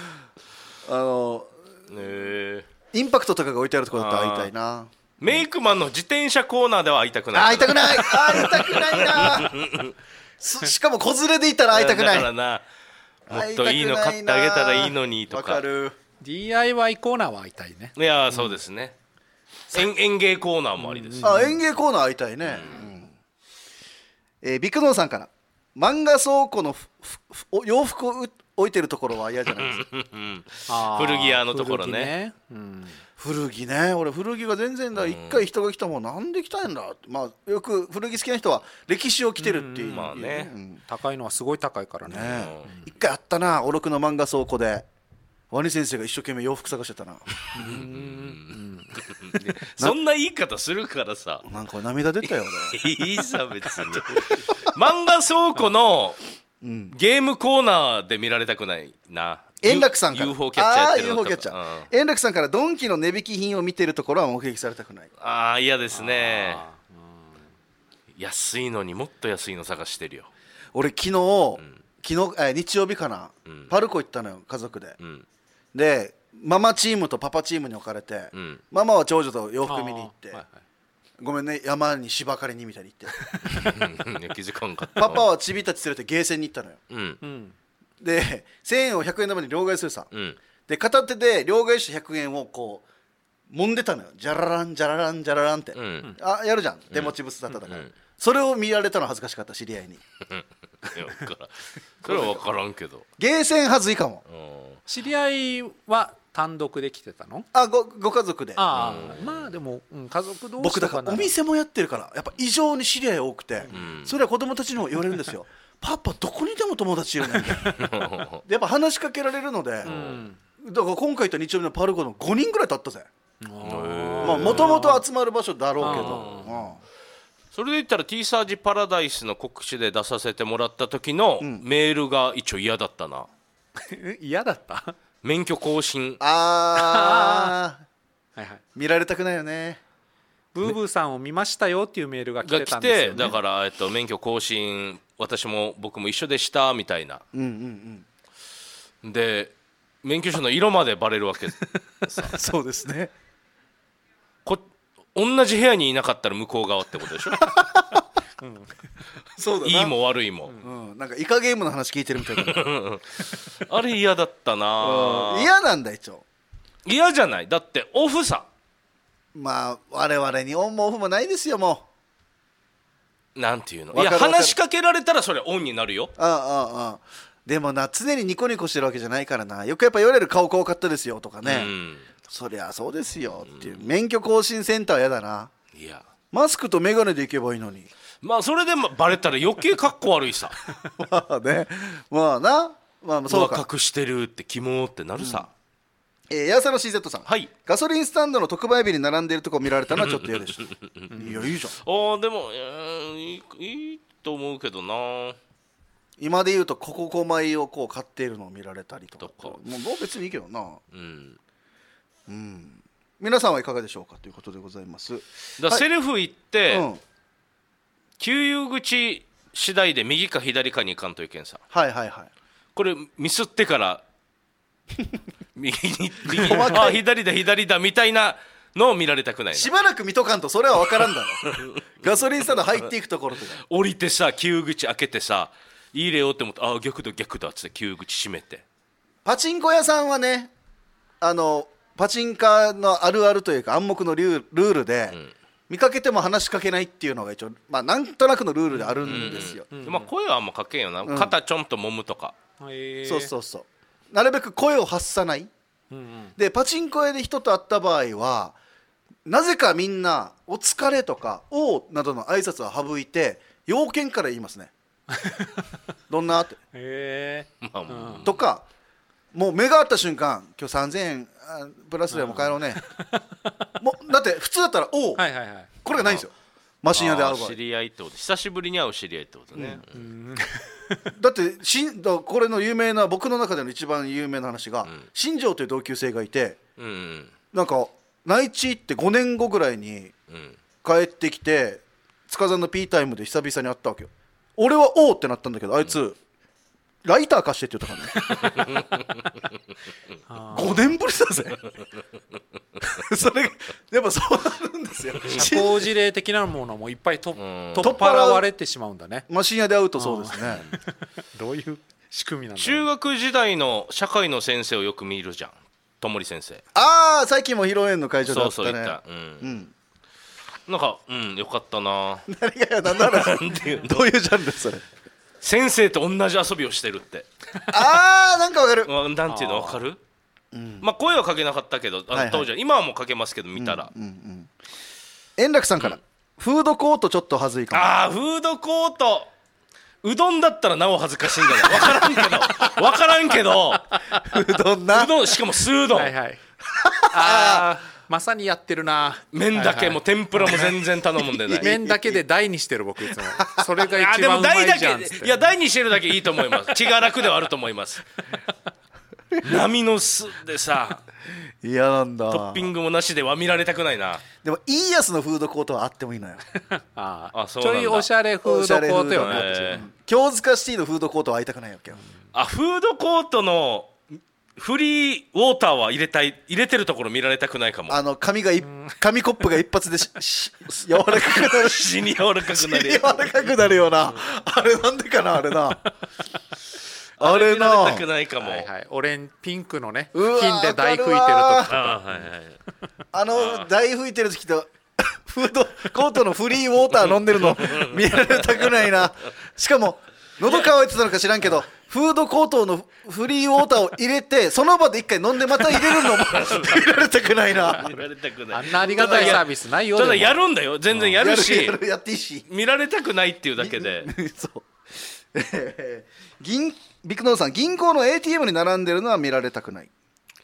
インパクトとかが置いてあるところだと会いたいな。 メイクマンの自転車コーナーでは会いたくない。 会いたくないなしかも子連れでいたら会いたくない。 だからな、もっといいの買ってあげたらいいのにとか。 わかる。 DIY コーナーは会いたいね。 いやそうですね、園芸コーナーもありです。 園芸コーナー会いたいね。ビッグノーさんから、漫画倉庫の洋服を置いてるところは嫌じゃないですか古着屋のところね。 古着ね。俺古着が全然だ。一回人が来たもん、なんで来たんだって。まあよく古着好きな人は歴史を着てるっていう。 まあね、 高いのはすごい高いからね。 一回あったな、おろくの漫画倉庫でワニ先生が一生懸命洋服探してたなそんな言い方するからさ、 なんか涙出たよ俺いいさ別に漫画倉庫のゲームコーナーで見られたくないな。 円楽さんから UFO キャッチャーやってるのとか。 UFO キャッチャー、円楽さんから、ドンキの値引き品を見てるところは目撃されたくない。 嫌ですね。安いのにもっと安いの探してるよ。 俺昨日日曜日かな、パルコ行ったのよ、家族で。でママチームとパパチームに分かれて、ママは長女と洋服見に行って、ごめんね、山に芝刈りにみたいに行って気づかんかった。 パパはチビたち連れてゲーセンに行ったのよ。 で1000円を100円玉に両替するさ、で片手で両替した100円をこう揉んでたのよ。ジャラランジャラランジャラランって、やるじゃん、手持ち無沙汰だから、それを見られたの恥ずかしかった、知り合いに。 それは分からんけどゲーセンはずいかも。 知り合いは単独で来てたの？ ご家族で。 まあでも、家族同士僕だからお店もやってるからやっぱ異常に知り合い多くて、それは子供たちにも言われるんですよ。パパどこにでも友達いるねんでやっぱ話しかけられるので、だから今回行った日曜日のパルコの5人ぐらい経ったぜ。もともと集まる場所だろうけど、 それで言ったら T サージパラダイスの告知で出させてもらった時のメールが一応嫌だったな。 嫌だった？ 免許更新。 はいはい、 見られたくないよね。 ブーブーさんを見ましたよっていうメールが来てたんですよね。 だから、免許更新私も僕も一緒でしたみたいな、で免許証の色までバレるわけそうですね。 同じ部屋にいなかったら向こう側ってことでしょそうだな、 いいも悪いも、 なんかイカゲームの話聞いてるみたいなあれ嫌だったな。 嫌なんだ一応。 嫌じゃない、だってオフさ。 まあ我々にオンもオフもないですよ。もうなんていうの、いや話しかけられたらそれオンになるよ。 でもな、常にニコニコしてるわけじゃないからな。よくやっぱ言われる、顔怖かったですよとかね、そりゃそうですよっていう、免許更新センターは嫌だな。 いやマスクとメガネで行けばいいのに。 まあそれでバレたら余計かっこ悪いさまあね、まあな、そうか、 若くしてるってキモってなるさ。 ヤーサの CZ さん、 はい、 ガソリンスタンドの特売日に並んでいるとこ見られたのはちょっと嫌でしたいやいいじゃん。 でもいいと思うけどな。 今で言うとココ米をこう買っているのを見られたりとか、もう別にいいけどな。皆さんはいかがでしょうかということでございます。 セルフ行って、給油口次第で右か左かに行かんといけんさ。これミスってから右左だみたいなのを見られたくないな。 しばらく見とかんとそれは分からんだろガソリンスタンド入っていくところとか降りてさ、給油口開けてさ、入れようって思って、逆だっつって給油口閉めて。 パチンコ屋さんはね、パチンカーのあるあるというか暗黙のルールで、見かけても話しかけないっていうのが一応、なんとなくのルールであるんですよ。 声はあんまかけんよな、肩ちょんと揉むとか。 そうなるべく声を発さない、でパチンコ屋で人と会った場合はなぜかみんなお疲れとかおうなどの挨拶を省いて要件から言いますねどんなってとか、もう目が合った瞬間、今日3000円プラスでも帰ろうねもうだって普通だったらおう、これがないんですよ、マシン屋で会う場合。 知り合いってこと、久しぶりに会う知り合いってことね。 だってこれの有名な、僕の中での一番有名な話が、新庄という同級生がいて、なんか内地行って5年後ぐらいに帰ってきて、塚さんの P タイムで久々に会ったわけよ。俺はおーってなったんだけど、あいつライター貸してって言ったからね5年ぶりだぜそれやっぱそうなるんですよ。 社交辞令的なものもいっぱい取っ払われてしまうんだね。 マシン屋で会うとそうですねどういう仕組みなんだろう。 中学時代の社会の先生をよく見るじゃん、ともり先生。 最近も披露宴の会場であったね。 なんかよかったな。 何がやだなどういうジャンルそれ。 先生と同じ遊びをしてるって。 なんかわかる。 なんていうのわかる？声はかけなかったけど、当時は、今はもうかけますけど見たら。 円楽さんから、フードコートちょっと恥ずいかも。 フードコート、うどんだったらなお恥ずかしいんだよ。分からんけどうどんな、 うどん、しかも酢うどん、 まさにやってるな。 麺だけも天ぷらも全然頼むんでない麺だけで大にしてる僕いつも。それが一番うまいじゃんっつって。 いや大にしてるだけいいと思います。気が楽ではあると思います波の酢でさ、 嫌なんだ。 トッピングもなしでは見られたくないな。 でもいいやつのフードコートはあってもいいのよちょいおしゃれフードコートよね。 京塚シティのフードコートは会いたくないわけよ。 フードコートのフリーウォーターは入れてるところ見られたくないかも。 紙コップが一発で柔らかくなる死に柔らかくなるようなあれなんでかな、あれなあれな見られたくないかも、 はいはい、オレンピンクのね金で台吹いてる時とか、 台吹いてる時とフードコートのフリーウォーター飲んでるの見られたくないな。しかも喉乾いてたのか知らんけどフードコートのフリーウォーターを入れてその場で一回飲んでまた入れるのも見られたくないな。 見られたくない。 あんなありがたいサービスないよ。 ただやるんだよ、全然やるし、 やっていいし、 見られたくないっていうだけでそうビッグノーさん、銀行の ATM に並んでるのは見られたくない。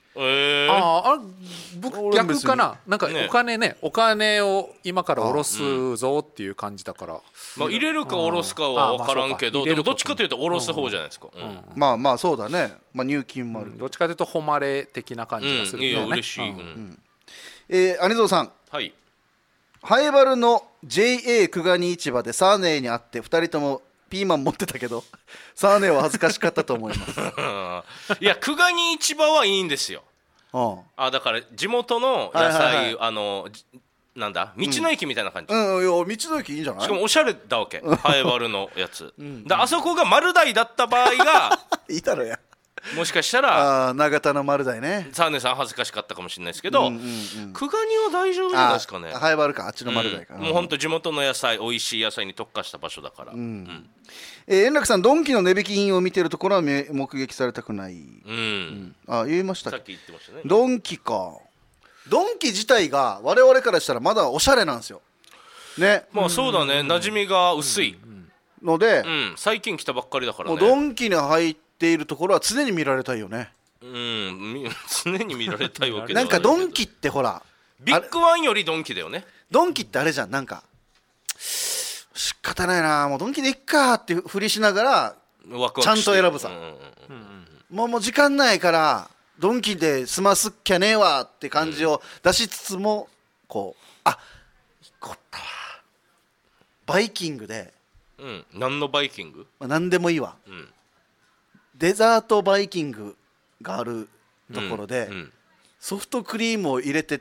僕逆かな、なんかお金ね、お金を今から下ろすぞっていう感じだから、 まあ、入れるか下ろすかは分からんけど、でもどっちかというと下ろす方じゃないですか、 まあまあそうだね、まあ、入金もある、 どっちかというと誉れ的な感じがするけどね、 いや嬉しい、 兄蔵さん、 はい、 ハエバルの JA 久我市場でサーネーに会って2人ともピーマン持ってたけどサーネーは恥ずかしかったと思いますいや久我市場はいいんですよ。だから地元の野菜、なんだ道の駅みたいな感じ、 いや道の駅いいんじゃない。 しかもおしゃれだわけハエバルのやつだ、あそこが丸大だった場合がいたろや、 もしかしたら長田の丸大ね、 サーネさん恥ずかしかったかもしれないですけど、久我には大丈夫なんですかね。 ハエバルか、あっちの丸大か、 もうほんと地元の野菜、美味しい野菜に特化した場所だから、 円楽さん、ドンキの値引き品を見てるところは目撃されたくない、言いましたっけ、 さっき言ってましたね。 ドンキか、ドンキ自体が我々からしたらまだおしゃれなんですよね。 まあそうだね、馴染みが薄いので、 最近来たばっかりだからね。 ドンキに入っているところは常に見られたいよね。 常に見られたいわけだなんかドンキってほらビッグワンよりドンキだよね。 ドンキってあれじゃん、なんか仕方ないな、もうドンキでいっかってふりしながらちゃんと選ぶさ、もう時間ないからドンキで済ますっきゃねえわって感じを出しつつも、こう1個あったわ、バイキングで、 何のバイキング、 何でもいいわ、デザートバイキングがあるところで、ソフトクリームを入れて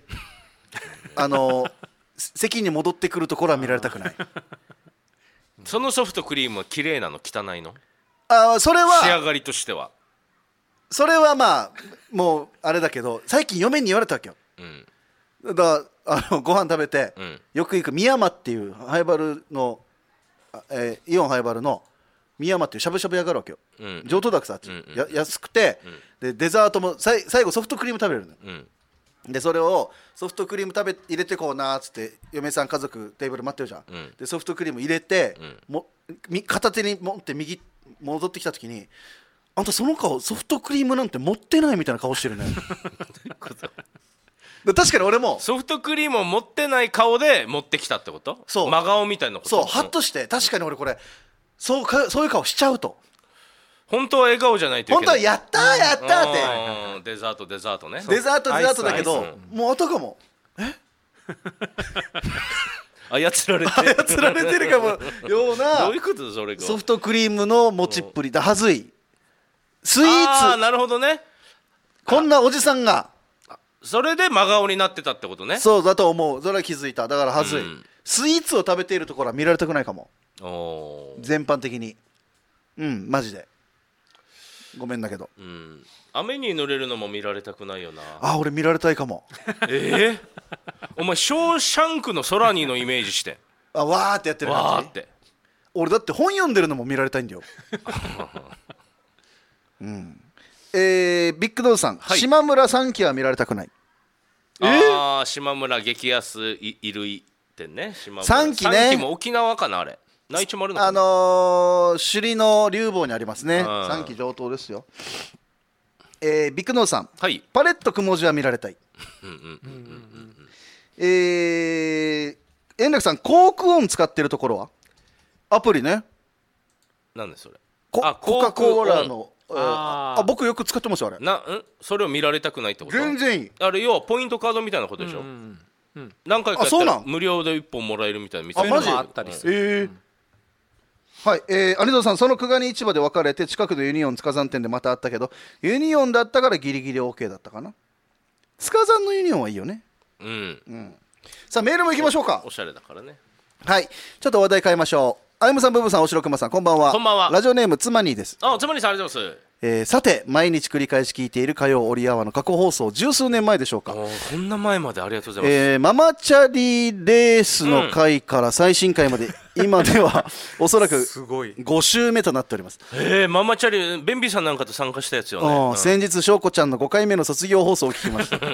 席に戻ってくるところは見られたくないそのソフトクリームは綺麗なの汚いの、 それは仕上がりとしては、 それはまあもうあれだけど、最近嫁に言われたわけよ、だからご飯食べて、よく行く宮山っていうハイバルの、イオンハイバルの宮山っていうしゃぶしゃぶ屋があるわけよ、上等だくさ、安くて、でデザートも最後ソフトクリーム食べれるのよ、でそれをソフトクリーム入れてこうなーっつって嫁さん家族テーブル待ってるじゃん、でソフトクリーム入れて、片手に持って右戻ってきた時に、あんたその顔ソフトクリームなんて持ってないみたいな顔してるね確かに俺もソフトクリームを持ってない顔で持ってきたってこと？そう、真顔みたいなこと？ そう、ハッとして、確かに俺これそういう顔しちゃうと、 本当は笑顔じゃないといけない、 本当はやったーやったーって、 デザートね、 デザートだけど、もう男も操られてるかもようなどういうことだそれが、 ソフトクリームの持ちっぷりだ、はずいスイーツ、 なるほどね、 こんなおじさんがそれで真顔になってたってことね。 そうだと思う、それは気づいた、だからはずい、スイーツを食べているところは見られたくないかも、全般的に、マジでごめんだけど、 雨に濡れるのも見られたくないよな。 俺見られたいかもお前ショーシャンクの空にのイメージしてわーってやってる感じ、わーって、俺だって本読んでるのも見られたいんだよビッグドンさん、島村3期は見られたくない。 島村激安衣類店ね、 3期ね、 3期も沖縄かな、あれ内地もあるのかな、 首里の竜房にありますね、3期上等ですよ。ビッグノーさん、パレットくもじは見られたい。円楽さん、コークオン使ってるところはアプリね、 なんでそれ、 コカ・コーラの、僕よく使ってますよ、あれ。 それを見られたくないってこと？ 全然いい。 あれ要はポイントカードみたいなことでしょ、何回かやったら無料で1本もらえるみたいな店マジあったりする。 はい、兄蔵さん、その久我市場で別れて近くのユニオン塚山店でまた会ったけど、ユニオンだったからギリギリ OK だったかな。塚山のユニオンはいいよね。さあメールもいきましょうか。 おしゃれだからね。 はい、ちょっと話題変えましょう。 あゆむさん、ブブさん、おしろくまさん、こんばんは。 こんばんは。 ラジオネームつまにです。 つまにさん、ありがとうございます。 さて毎日繰り返し聞いている火曜オリアワの過去放送、十数年前でしょうか。 こんな前までありがとうございます。 ママチャリレースの回から最新回まで、今ではおそらく5週目となっております。 ママチャリ、ベンビーさんなんかと参加したやつよね。 先日翔子ちゃんの5回目の卒業放送を聞きました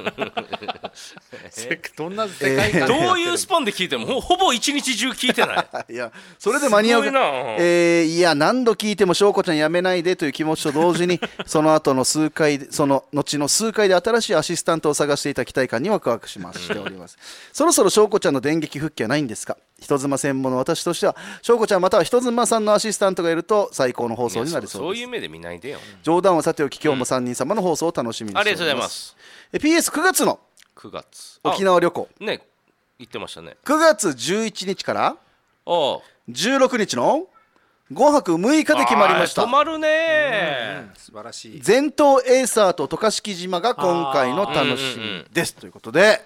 どんな世界観どういうスパンで聞いてもほぼ一日中聞いてないいやそれで間に合ういや何度聞いても翔子ちゃんやめないでという気持ちと同時にその後の数回その後の数回で新しいアシスタントを探していた期待感にワクワクしておりますそろそろ翔子ちゃんの電撃復帰はないんですか。人妻専門の私としては翔子ちゃんまたは人妻さんのアシスタントがいると最高の放送になりそうです。 そういう目で見ないでよ。 冗談はさておき今日も3人様の放送を楽しみにしております、 ありがとうございます。 PS9 月の沖縄旅行ね行ってましたね。 9月11日から16日の5泊6日で決まりました。 泊まるね、 素晴らしい。 全島エイサーと渡嘉敷島が今回の楽しみです、ということで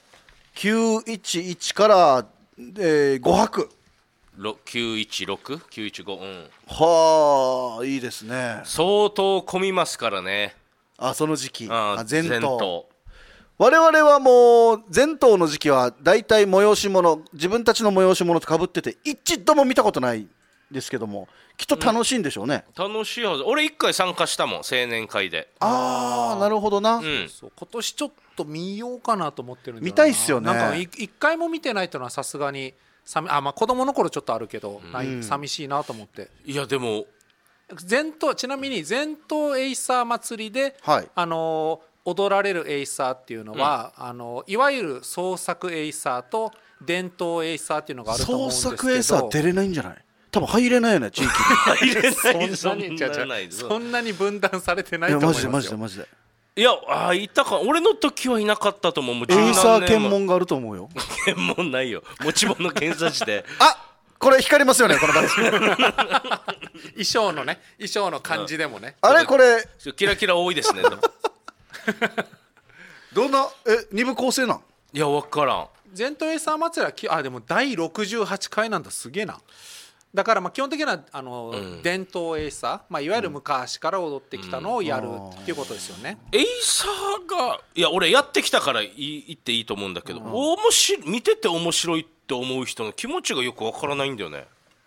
911から5泊 916、915、 はあいいですね。 相当混みますからね。 その時期全島我 々はもう全島の時期はだいたい催し物自分たちの催し物とかぶってて一度も見たことないですけどもきっと楽しいんでしょうね、 楽しいはず。俺1回参加したもん青年会で。 なるほどな、 そう今年ちょっと見ようかなと思ってるんだよな。 見たいっすよね。 なんか1回も見てないというのはさすがに子供の頃ちょっとあるけど、寂しいなと思って。 いやでもちなみに全島エイサー祭りで、踊られるエイサーっていうのは、いわゆる創作エイサーと伝統エイサーっていうのがあると思うんですけど、 創作エイサー出れないんじゃない？多分入れないよね地域に入れないそんなに分断されてないと思いますよ。 マジでいやいたか。俺の時はいなかったと思う。もうエイサー検問があると思うよ。 検問ないよ。持ち物検査してこれ光りますよねこの場合衣装の感じでもね、 あれこれキラキラ多いですねどんな2部構成なん？ いや分からん。 全島エイサー祭りはでも第68回なんだ。すげえな。だから基本的には伝統エイサー、いわゆる昔から踊ってきたのをやるっていうことですよね。 エイサーが俺やってきたから言っていいと思うんだけど、見てて面白いって思う人の気持ちがよくわからないんだよね。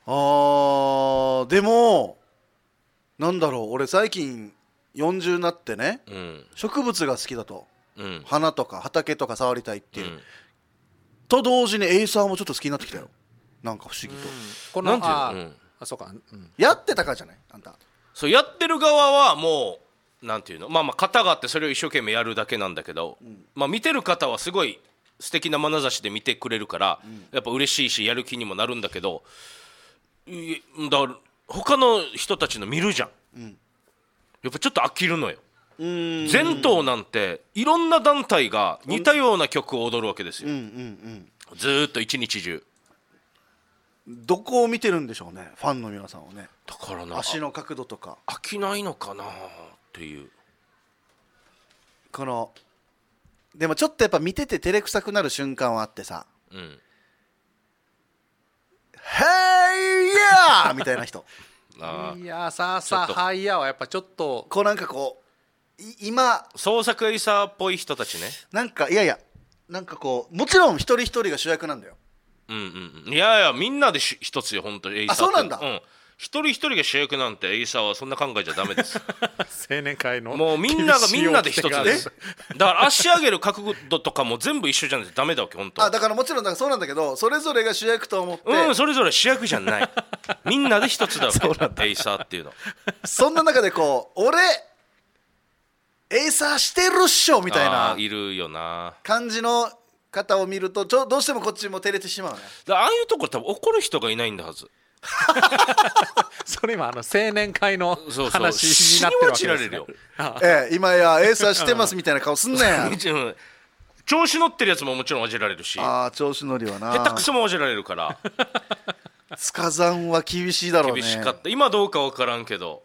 でもなんだろう、俺最近40になってね、植物が好きだと、花とか畑とか触りたいっていう、と同時にエイサーもちょっと好きになってきたよ。なんか不思議と、 このそうか、 やってたからじゃないあんた。 そうやってる側はもうなんていうの、型があってそれを一生懸命やるだけなんだけど、見てる方はすごい素敵な眼差しで見てくれるから、やっぱ嬉しいしやる気にもなるんだけど、だから他の人たちの見るじゃん、やっぱちょっと飽きるのよ。全島なんていろんな団体が似たような曲を踊るわけですよ、ずーっと一日中。 どこを見てるんでしょうねファンの皆さんはね。 だからな、 足の角度とか飽きないのかなっていう。 このでもちょっとやっぱ見てて照れくさくなる瞬間はあってさ、ヘイヤーみたいな人いやさハイヤーはやっぱちょっとこうなんかこう今創作エイサーっぽい人たちね。 なんかなんかこうもちろん一人一人が主役なんだよ。 いやみんなで一つよ本当にエイサーって。 そうなんだ。 一人一人が主役なんてエイサーはそんな考えちゃダメです青年会のもうみんなで一つです。だから足上げる角度とかも全部一緒じゃないとダメだわけ本当。 だからもちろんそうなんだけど、それぞれが主役と思ってそれぞれ主役じゃないみんなで一つだわけエイサーっていうの。 そんな中でこう俺エイサーしてるっしょみたいないるよな感じの方を見るとどうしてもこっちも照れてしまうね。 ああいうところ多分怒る人がいないんだはずそれ今青年会の話になってるわけですよ。 今やエイサーしてますみたいな顔すんねん調子乗ってるやつももちろん味られるし、 調子乗りはな下手くそも味られるから塚山は厳しいだろうね。 厳しかった。今どうか分からんけど。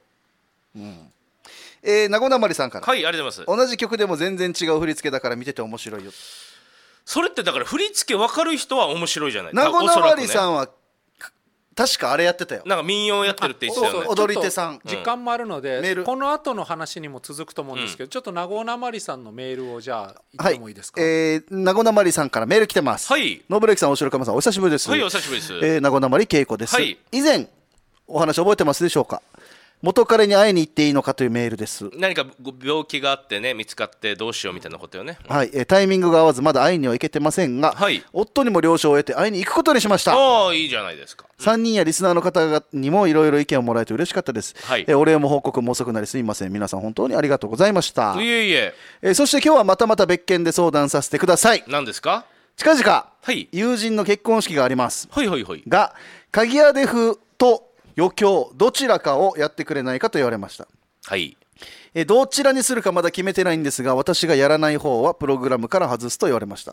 名古屋まりさんから、 はい、ありがとうございます。 同じ曲でも全然違う振り付けだから見てて面白いよ。それってだから振り付け分かる人は面白いじゃない。 名古屋まりさんは確かあれやってたよ。 なんか民謡やってるって言ってたよね。 そう踊り手さん。 時間もあるので、この後の話にも続くと思うんですけど、ちょっと名古屋まりさんのメールをじゃあ言ってもいいですか。 名古屋まりさんからメール来てます。 はい。 ノブレキさん、おしろかまさん、お久しぶりです。 はい、お久しぶりです。 名古屋まりけいこです。 はい。 以前お話覚えてますでしょうか。元彼に会いに行っていいのかというメールです。 何か病気があってね、見つかってどうしようみたいなことよね。 はい、タイミングが合わずまだ会いには行けてませんが、 はい、 夫にも了承を得て会いに行くことにしました。 ああ、いいじゃないですか。 3人やリスナーの方にもいろいろ意見をもらえて嬉しかったです。 はい、 お礼も報告も遅くなりすみません。皆さん本当にありがとうございました。 いえいえ。そして今日はまたまた別件で相談させてください。 何ですか。 近々、 はい、 友人の結婚式があります。 はいはいはい。 が鍵屋デフと余興どちらかをやってくれないかと言われました。 はい。 どちらにするかまだ決めてないんですが、私がやらない方はプログラムから外すと言われました。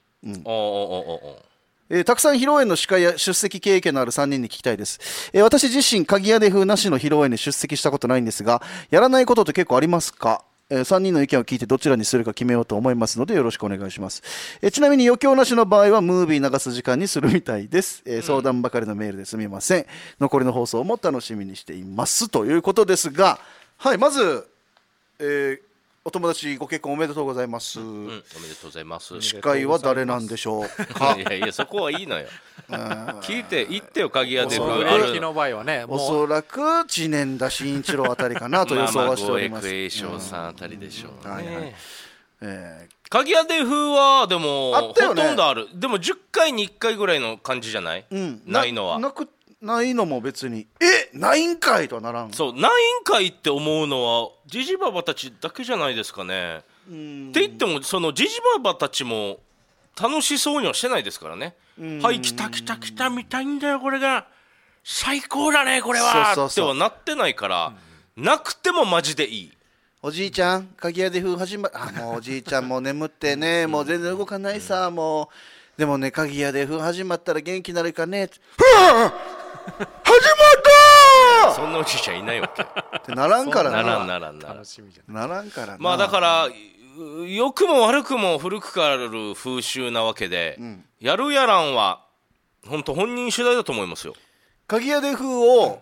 たくさん披露宴の司会や出席経験のある3人に聞きたいです。私自身鍵屋デフなしの披露宴に出席したことないんですが、やらないことって結構ありますか。3人の意見を聞いてどちらにするか決めようと思いますのでよろしくお願いします。ちなみに余興なしの場合はムービー流す時間にするみたいです。相談ばかりのメールですみません。残りの放送も楽しみにしていますということですが、はい、まず、お友達ご結婚おめでとうございます。 おめでとうございます。 司会は誰なんでしょうか。 いやいや、そこはいいのよ。聞いて言ってよ。鍵屋での場合はね、 おそらく知念田慎一郎あたりかなと予想はしております。 まあ、栄翔さんあたりでしょうね。鍵屋デフはでもほとんどある。でも10回に1回ぐらいの感じじゃない。ないのはないのも別にないんかいとはならん。 そう、ないんかいって思うのはジジババたちだけじゃないですかね。って言ってもそのジジババたちも楽しそうにはしてないですからね。はい来た来た来た見たいんだよこれが最高だねこれはってはなってないから、なくてもマジでいい。 おじいちゃん鍵屋で風始まる。もうおじいちゃんも眠ってねもう全然動かないさ。もうでもね鍵屋で風始まったら元気になるかね。始まったそんなおじいちゃんいないわけってならんからな。 ならん楽しみじゃならんからな。 まあだから良くも悪くも古くからある風習なわけで、やるやらんは本当本人次第だと思いますよ。 鍵屋で風を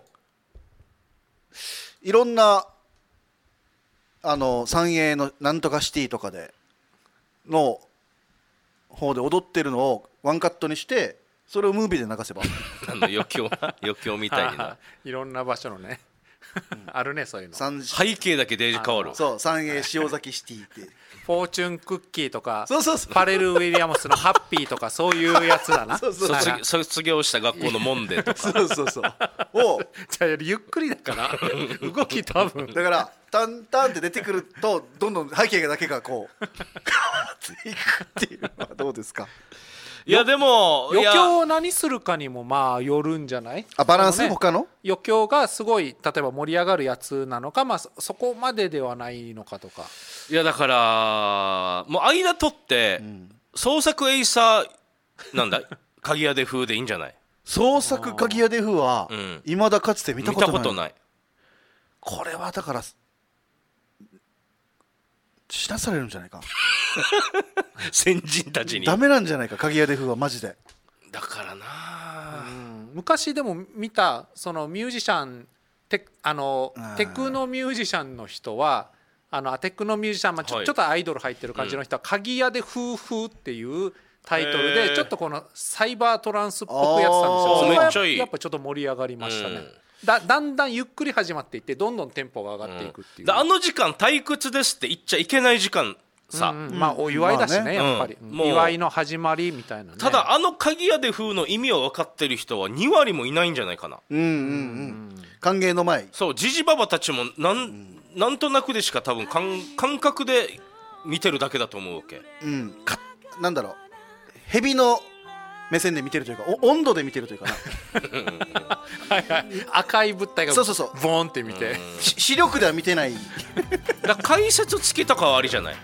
いろんな三栄のなんとかシティとかでの方で踊ってるのをワンカットにしてそれをムービーで流せば余興みたいな。 いろんな場所のねあるねそういうの。 背景だけデージ変わる。 そう三栄塩崎シティってフォーチュンクッキーとかそうパレル・ウィリアムスのハッピーとかそういうやつだな。 卒業した学校のモンデとかそうをじゃあゆっくりだから動き多分だからタンタンって出てくるとどんどん背景だけがこう変わっていくっていうのはどうですか。 いやでも余興を何するかにもまあよるんじゃない。 バランス他の余興がすごい例えば盛り上がるやつなのか、まあそこまでではないのかとか。 いやだからもう間取って、創作エイサーなんだ鍵屋で風でいいんじゃない。 創作鍵屋で風は未だかつて見たことない。これはだからしなされるんじゃないか先人たちにダメなんじゃないか鍵屋で風はマジで。 だからな、 昔でも見たそのミュージシャンテクノミュージシャンの人はテクノミュージシャン、ちょっとアイドル入ってる感じの人は鍵屋で風風っていうタイトルでちょっとこのサイバートランスっぽくやってたんですよ。それはやっぱちょっと盛り上がりましたね。だんだんゆっくり始まっていってどんどんテンポが上がっていくっていう、 あの時間退屈ですって言っちゃいけない時間さ、 まあお祝いだしね、やっぱり、祝いの始まりみたいなね。 ただ鍵屋で風の意味を分かってる人は2割もいないんじゃないかな。 歓迎の前そうジジババたちもなんとなくでしか多分感覚で見てるだけだと思うわけ。 なんだろう蛇の目線で見てるというか温度で見てるというかな赤い物体がボーンって見て視力では見てないだ解説つけたかはありじゃない。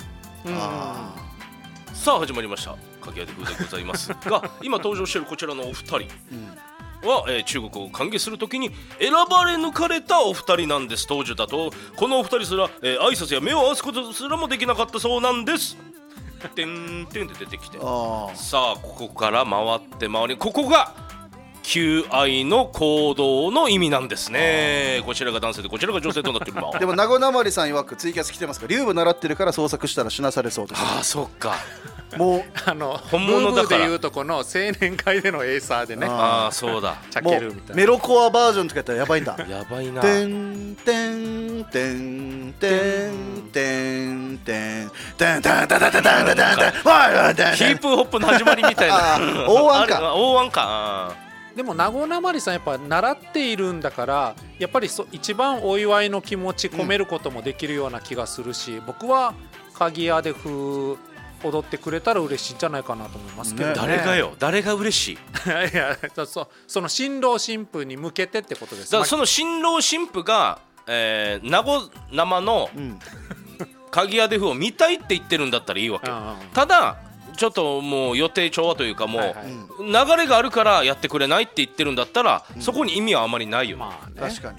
さあ始まりました鍵屋で風でございますが今登場しているこちらのお二人は、中国を歓迎するときに選ばれ抜かれたお二人なんです。当時だとこのお二人すら、挨拶や目を合わすことすらもできなかったそうなんです。てんてんって出てきて、さあここから回って回りここが求愛の行動の意味なんですね。こちらが男性でこちらが女性となってるでも名護なまりさん曰くツイキャス来てますから、竜部習ってるから捜索したら死なされそうです。 ああそっか。 もう本物だから。ブーブーでいうとこの青年会でのエーサーでね。 ああそうだ。 チャケルみたいな。 メロコアバージョンとかやったらやばいんだ。 やばいな。 てんてんてんてんてんてんてんてんてんてんてんてんてん。 ヒップホップの始まりみたいな。 大安か。 大安か。 でも名護なまりさんやっぱ習っているんだから、やっぱり一番お祝いの気持ち込めることもできるような気がするし、僕は鍵屋で踊ってくれたら嬉しいんじゃないかなと思いますけどね。 誰がよ、誰が嬉しい。 いやその新郎新婦に向けてってことです。 だからその新郎新婦が名護生の鍵屋で風を見たいって言ってるんだったらいいわけ。ただちょっともう予定調和というか、もう流れがあるからやってくれないって言ってるんだったら、そこに意味はあまりないよね。 確かに。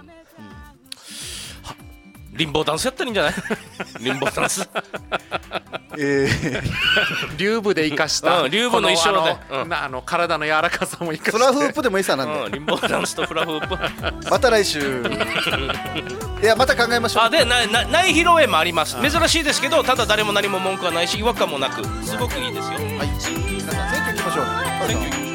リンボーダンスやったらいいんじゃない？リンボーダンス。 竜部で生かした、 竜部の衣装で体の柔らかさも生かして、 フラフープでもいいさなんで、 リンボーダンスとフラフープ。 また来週。いやまた考えましょう。 でない披露宴もあります。珍しいですけど、ただ誰も何も文句はないし違和感もなく、すごくいいですよ。 はい、皆さん選挙行きましょう。 選挙